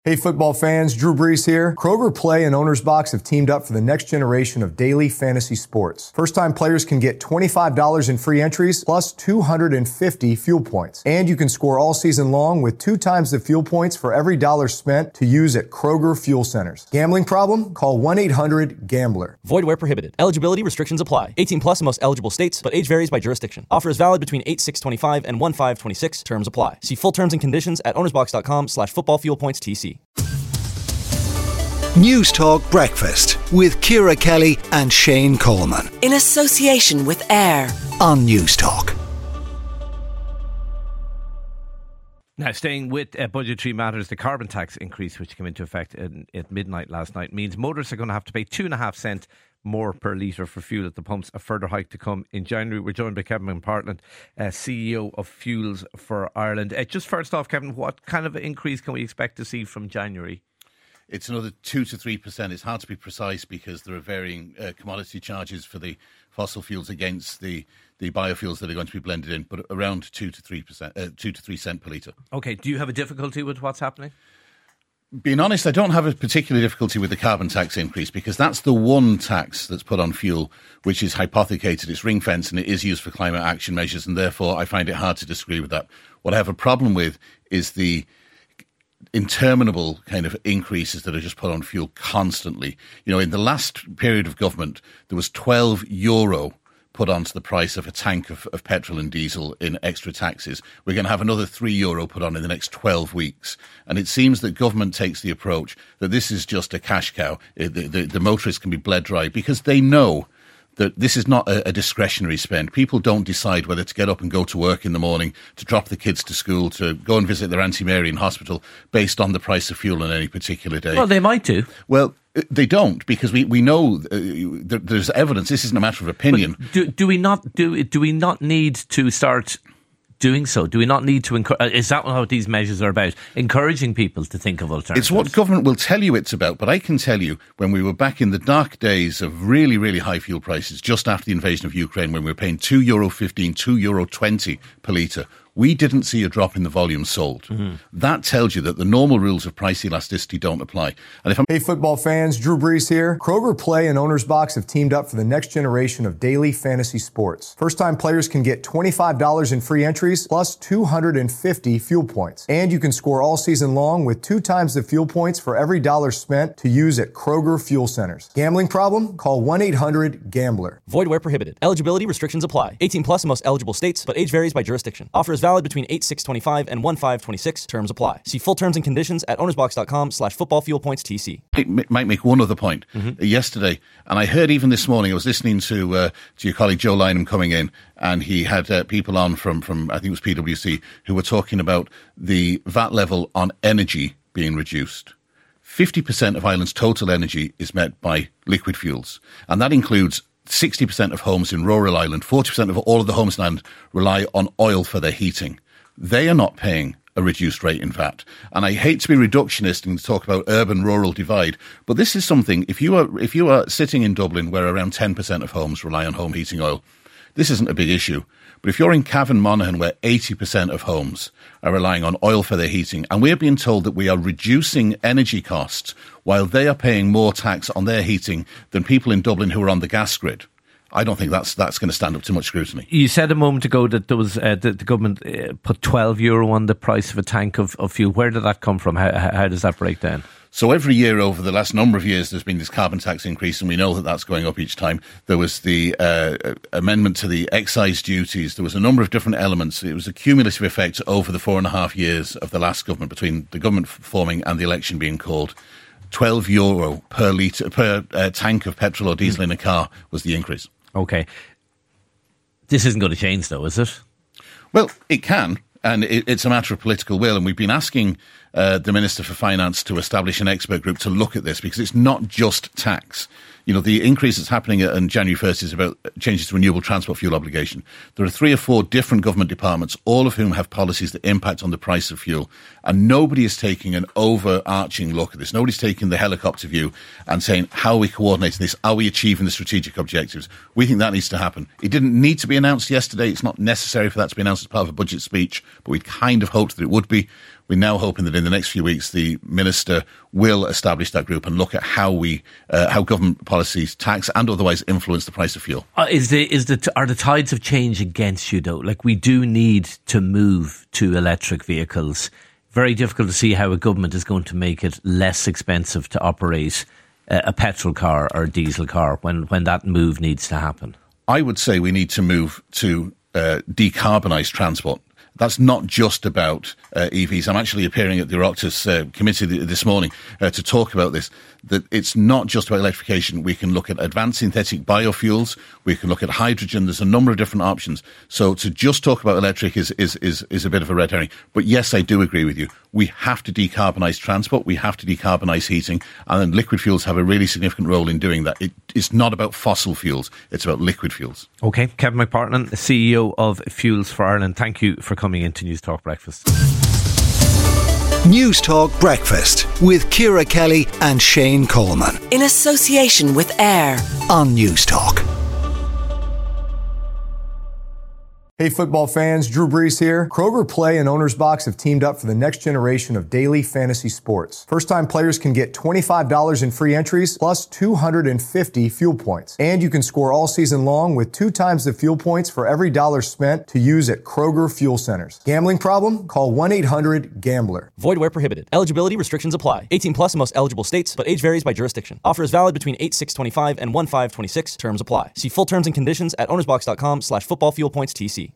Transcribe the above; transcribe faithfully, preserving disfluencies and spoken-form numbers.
Hey football fans, Drew Brees here. Kroger Play and Owner's Box have teamed up for the next generation of daily fantasy sports. First-time players can get twenty-five dollars in free entries plus two hundred fifty fuel points. And you can score all season long with two times the fuel points for every dollar spent to use at Kroger Fuel Centers. Gambling problem? Call one eight hundred gambler. Void where prohibited. Eligibility restrictions apply. eighteen plus in most eligible states, but age varies by jurisdiction. Offer is valid between eight six twenty-five and one five twenty-six. Terms apply. See full terms and conditions at ownersbox.com slash football fuel points TC. News Talk Breakfast with Ciara Kelly and Shane Coleman. In association with AIR on News Talk. Now, staying with uh, budgetary matters, the carbon tax increase, which came into effect in, at midnight last night, means motorists are going to have to pay two and a half cents more per litre for fuel at the pumps. A further hike to come in January. We're joined by Kevin McPartland, uh, C E O of Fuels for Ireland. Uh, just first off, Kevin, what kind of increase can we expect to see from January? It's another two to three percent. It's hard to be precise because there are varying uh, commodity charges for the fossil fuels against the, the biofuels that are going to be blended in, but around two to three percent, uh, two to three cent per litre. Okay. Do you have a difficulty with what's happening? Being honest, I don't have a particular difficulty with the carbon tax increase because that's the one tax that's put on fuel which is hypothecated, it's ring fenced, and it is used for climate action measures, and therefore I find it hard to disagree with that. What I have a problem with is the interminable kind of increases that are just put on fuel constantly. You know, in the last period of government, there was twelve euro put onto the price of a tank of, of petrol and diesel in extra taxes. We're going to have another three euro put on in the next twelve weeks. And it seems that government takes the approach that this is just a cash cow. The, the, the motorists can be bled dry because they know that this is not a, a discretionary spend. People don't decide whether to get up and go to work in the morning, to drop the kids to school, to go and visit their Auntie Mary in hospital based on the price of fuel on any particular day. Well, they might do. Well, they don't, because we, we know uh, there, there's evidence. This isn't a matter of opinion. Do, do we not do do we not need to start doing so? Do we not need to encourage? Is that what these measures are about? Encouraging people to think of alternatives? It's what government will tell you it's about. But I can tell you, when we were back in the dark days of really, really high fuel prices, just after the invasion of Ukraine, when we were paying two euro fifteen, two euro twenty per litre, we didn't see a drop in the volume sold. Mm-hmm. That tells you that the normal rules of price elasticity don't apply. And if I'm hey football fans, Drew Brees here. Kroger Play and Owner's Box have teamed up for the next generation of daily fantasy sports. First-time players can get twenty-five dollars in free entries plus two hundred fifty fuel points. And you can score all season long with two times the fuel points for every dollar spent to use at Kroger Fuel Centers. Gambling problem? Call one eight hundred gambler. Void where prohibited. Eligibility restrictions apply. eighteen plus in most eligible states, but age varies by jurisdiction. Offer is valid between eight six twenty-five and one five twenty-six. Terms apply. See full terms and conditions at ownersbox.com slash football fuel points TC. I might make one other point. Mm-hmm. Yesterday, and I heard even this morning, I was listening to uh, to your colleague Joe Lynham coming in, and he had uh, people on from, from, I think it was P W C, who were talking about the V A T level on energy being reduced. fifty percent of Ireland's total energy is met by liquid fuels, and that includes sixty percent of homes in rural Ireland. forty percent of all of the homes in Ireland rely on oil for their heating. They are not paying a reduced rate in V A T. And I hate to be reductionist and talk about urban-rural divide, but this is something, if you are if you are sitting in Dublin where around ten percent of homes rely on home heating oil, this isn't a big issue. But if you're in Cavan Monaghan where eighty percent of homes are relying on oil for their heating, and we're being told that we are reducing energy costs while they are paying more tax on their heating than people in Dublin who are on the gas grid, I don't think that's that's going to stand up to much scrutiny. You said a moment ago that there was uh, the, the government uh, put twelve euro on the price of a tank of, of fuel. Where did that come from? How, how does that break down? So every year over the last number of years, there's been this carbon tax increase, and we know that that's going up each time. There was the uh, amendment to the excise duties. There was a number of different elements. It was a cumulative effect over the four and a half years of the last government, between the government forming and the election being called. twelve euro per litre, per uh, tank of petrol or diesel mm. in a car was the increase. Okay. This isn't going to change, though, is it? Well, it can, and it, it's a matter of political will. And we've been asking uh, the Minister for Finance to establish an expert group to look at this, because it's not just tax. You know, the increase that's happening on January first is about changes to renewable transport fuel obligation. There are three or four different government departments, all of whom have policies that impact on the price of fuel. And nobody is taking an overarching look at this. Nobody's taking the helicopter view and saying, how are we coordinating this? Are we achieving the strategic objectives? We think that needs to happen. It didn't need to be announced yesterday. It's not necessary for that to be announced as part of a budget speech, but we kind of hoped that it would be. We're now hoping that in the next few weeks the minister will establish that group and look at how we, uh, how government policies tax and otherwise influence the price of fuel. Uh, is the is the are the tides of change against you though? Like, we do need to move to electric vehicles. Very difficult to see how a government is going to make it less expensive to operate a, a petrol car or a diesel car when when that move needs to happen. I would say we need to move to uh, decarbonise transport. That's not just about uh, E Vs. I'm actually appearing at the Oireachtas uh, committee th- this morning uh, to talk about this, that it's not just about electrification. We can look at advanced synthetic biofuels. We can look at hydrogen. There's a number of different options. So to just talk about electric is, is, is, is a bit of a red herring. But yes, I do agree with you. We have to decarbonise transport. We have to decarbonise heating. And then liquid fuels have a really significant role in doing that. It, it's not about fossil fuels. It's about liquid fuels. OK. Kevin McPartland, C E O of Fuels for Ireland. Thank you for coming into News Talk Breakfast. News Talk Breakfast with Ciara Kelly and Shane Coleman. In association with AIR on News Talk. Hey football fans, Drew Brees here. Kroger Play and Owner's Box have teamed up for the next generation of daily fantasy sports. First-time players can get twenty-five dollars in free entries plus two hundred fifty fuel points. And you can score all season long with two times the fuel points for every dollar spent to use at Kroger Fuel Centers. Gambling problem? Call one eight hundred gambler. Void where prohibited. Eligibility restrictions apply. eighteen plus in most eligible states, but age varies by jurisdiction. Offer is valid between eight six twenty-five and one five twenty-six. Terms apply. See full terms and conditions at ownersbox.com slash football fuel points TC.